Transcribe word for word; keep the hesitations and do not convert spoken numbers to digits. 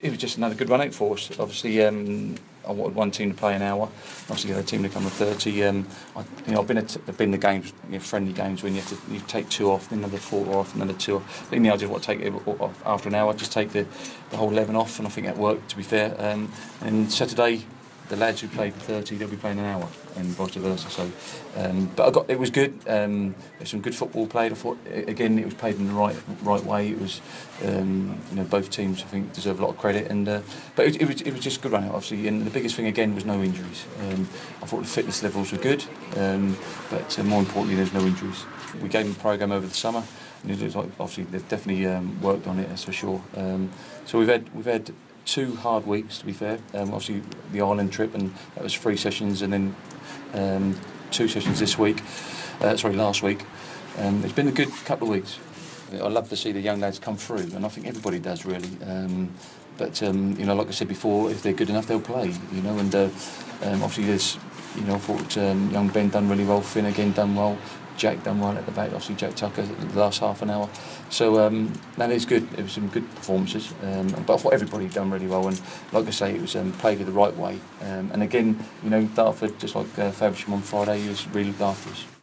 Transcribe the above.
It was just another good run out for us. Obviously, um, I wanted one team to play an hour. Obviously, the other team to come with thirty. Um, I, you know, I've been at I've been the games, you know, friendly games when you have to you take two off, then another four off, another two off. I think I just want to take it off after an hour, just take the, the whole eleven off, and I think that worked. To be fair, um, and Saturday, the lads who played thirty, they'll be playing an hour, and vice versa. So, um, but I got it was good. Um, there's some good football played. I thought again it was played in the right right way. It was, um, you know, both teams I think deserve a lot of credit. And uh, but it, it was it was just a good run out, obviously. And the biggest thing again was no injuries. Um, I thought the fitness levels were good, um, but uh, more importantly, there's no injuries. We gave them a program over the summer. And it looks like obviously they've definitely um, worked on it, that's for sure. Um, so we've had we've had. two hard weeks, to be fair. Um, obviously, the Ireland trip, and that was three sessions, and then um, two sessions this week. Uh, sorry, last week. Um, it's been a good couple of weeks. I love to see the young lads come through, and I think everybody does really. Um, but um, you know, like I said before, if they're good enough, they'll play. You know, and uh, um, obviously there's, you know, I thought um, young Ben done really well. Finn again done well. Jack done well at the back, obviously Jack Tucker the last half an hour. So um, no, it's good. It was some good performances, um, but I thought everybody done really well. And like I say, it was um, played the right way. Um, and again, you know, Dartford, just like uh, Faversham on Friday, he was really looked after us.